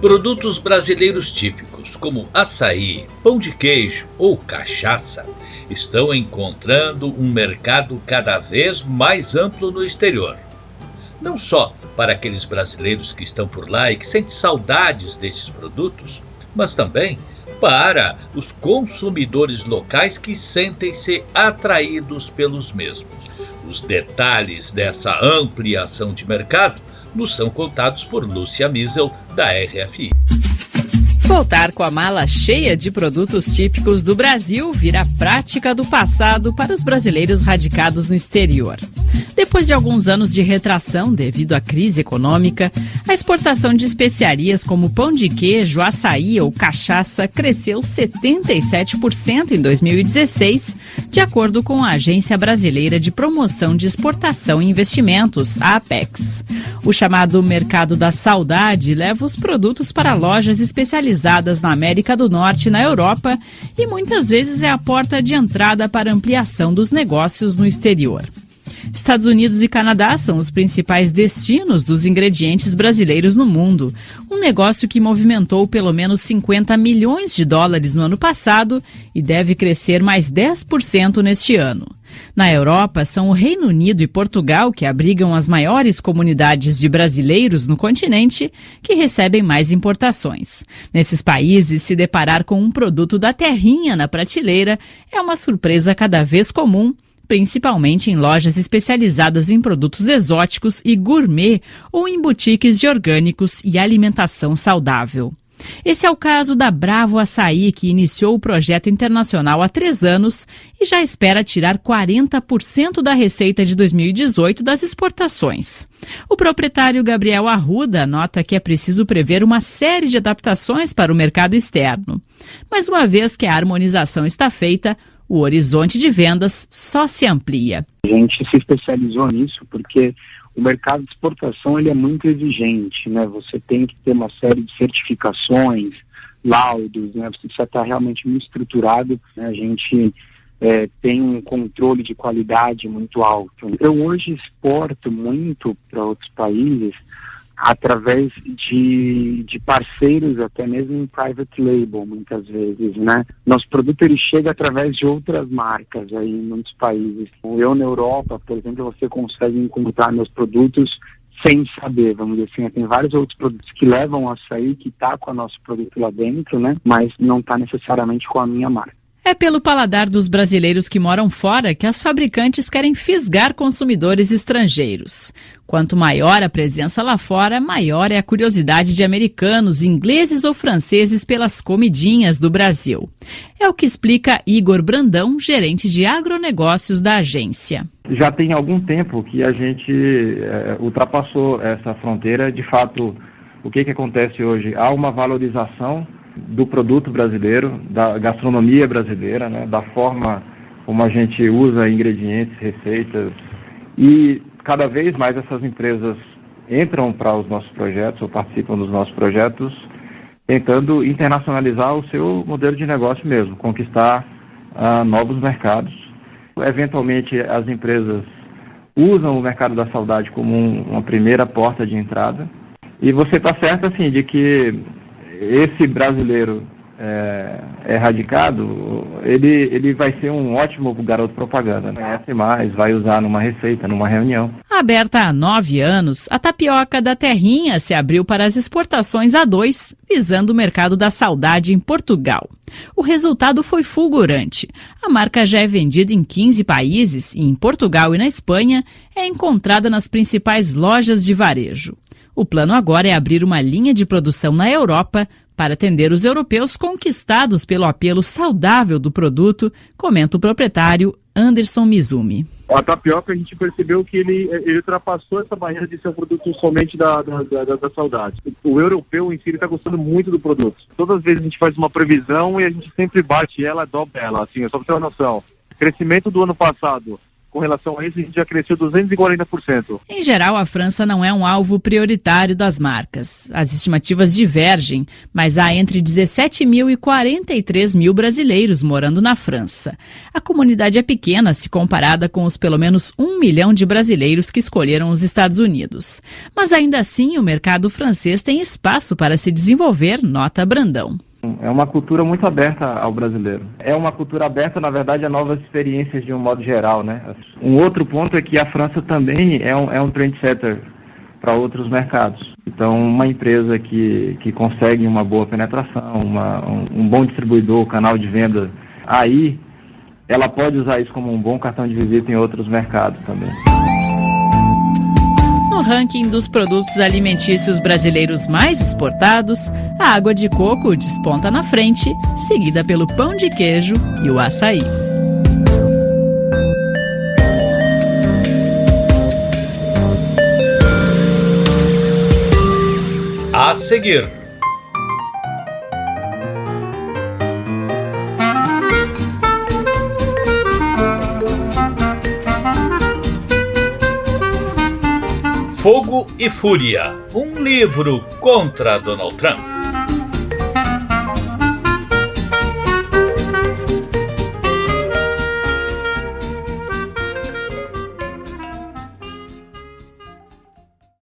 Produtos brasileiros típicos, como açaí, pão de queijo ou cachaça, estão encontrando um mercado cada vez mais amplo no exterior. Não só para aqueles brasileiros que estão por lá e que sentem saudades desses produtos, mas também para os consumidores locais que sentem-se atraídos pelos mesmos. Os detalhes dessa ampliação de mercado nos são contados por Lúcia Miesel, da RFI. Voltar com a mala cheia de produtos típicos do Brasil vira prática do passado para os brasileiros radicados no exterior. Depois de alguns anos de retração devido à crise econômica, a exportação de especiarias como pão de queijo, açaí ou cachaça cresceu 77% em 2016, de acordo com a Agência Brasileira de Promoção de Exportação e Investimentos, a Apex. O chamado Mercado da Saudade leva os produtos para lojas especializadas na América do Norte e na Europa e muitas vezes é a porta de entrada para ampliação dos negócios no exterior. Estados Unidos e Canadá são os principais destinos dos ingredientes brasileiros no mundo, um negócio que movimentou pelo menos 50 milhões de dólares no ano passado e deve crescer mais 10% neste ano. Na Europa, são o Reino Unido e Portugal que abrigam as maiores comunidades de brasileiros no continente, que recebem mais importações. Nesses países, se deparar com um produto da terrinha na prateleira é uma surpresa cada vez comum, principalmente em lojas especializadas em produtos exóticos e gourmet ou em boutiques de orgânicos e alimentação saudável. Esse é o caso da Bravo Açaí, que iniciou o projeto internacional há 3 anos e já espera tirar 40% da receita de 2018 das exportações. O proprietário Gabriel Arruda nota que é preciso prever uma série de adaptações para o mercado externo. Mas uma vez que a harmonização está feita, o horizonte de vendas só se amplia. A gente se especializou nisso porque o mercado de exportação ele é muito exigente, né? Você tem que ter uma série de certificações, laudos, né? Você precisa estar realmente muito estruturado, né? A gente tem um controle de qualidade muito alto. Eu hoje exporto muito para outros países através de parceiros, até mesmo em private label, muitas vezes, né? Nosso produto ele chega através de outras marcas aí em muitos países. Eu na Europa, por exemplo, você consegue encontrar meus produtos sem saber, vamos dizer assim. Tem vários outros produtos que levam açaí, que tá com o nosso produto lá dentro, né? Mas não tá necessariamente com a minha marca. É pelo paladar dos brasileiros que moram fora que as fabricantes querem fisgar consumidores estrangeiros. Quanto maior a presença lá fora, maior é a curiosidade de americanos, ingleses ou franceses pelas comidinhas do Brasil. É o que explica Igor Brandão, gerente de agronegócios da agência. Já tem algum tempo que a gente ultrapassou essa fronteira. De fato, o que acontece hoje? Há uma valorização do produto brasileiro, da gastronomia brasileira, né, da forma como a gente usa ingredientes, receitas, e cada vez mais essas empresas entram para os nossos projetos ou participam dos nossos projetos, tentando internacionalizar o seu modelo de negócio mesmo, conquistar novos mercados. Eventualmente as empresas usam o mercado da saudade como uma primeira porta de entrada, e você está certo assim de que esse brasileiro radicado, ele vai ser um ótimo garoto propaganda. Conhece mais, vai usar numa receita, numa reunião. Aberta há 9 anos, a tapioca da terrinha se abriu para as exportações A2, visando o mercado da saudade em Portugal. O resultado foi fulgurante. A marca já é vendida em 15 países e em Portugal e na Espanha é encontrada nas principais lojas de varejo. O plano agora é abrir uma linha de produção na Europa para atender os europeus conquistados pelo apelo saudável do produto, comenta o proprietário Anderson Mizumi. A tapioca, a gente percebeu que ele ultrapassou essa barreira de ser um produto somente da saudade. O europeu em si está gostando muito do produto. Todas as vezes a gente faz uma previsão e a gente sempre bate ela, dobra ela. Assim, só para ter uma noção. Crescimento do ano passado com relação a isso, a gente já cresceu 240%. Em geral, a França não é um alvo prioritário das marcas. As estimativas divergem, mas há entre 17 mil e 43 mil brasileiros morando na França. A comunidade é pequena se comparada com os pelo menos 1 milhão de brasileiros que escolheram os Estados Unidos. Mas ainda assim, o mercado francês tem espaço para se desenvolver, nota Brandão. É uma cultura muito aberta ao brasileiro. É uma cultura aberta, na verdade, a novas experiências de um modo geral, né? Um outro ponto é que a França também é um trendsetter para outros mercados. Então, uma empresa que consegue uma boa penetração, um bom distribuidor, canal de venda, aí ela pode usar isso como um bom cartão de visita em outros mercados também. No ranking dos produtos alimentícios brasileiros mais exportados, a água de coco desponta na frente, seguida pelo pão de queijo e o açaí. A seguir. Fogo e Fúria, um livro contra Donald Trump.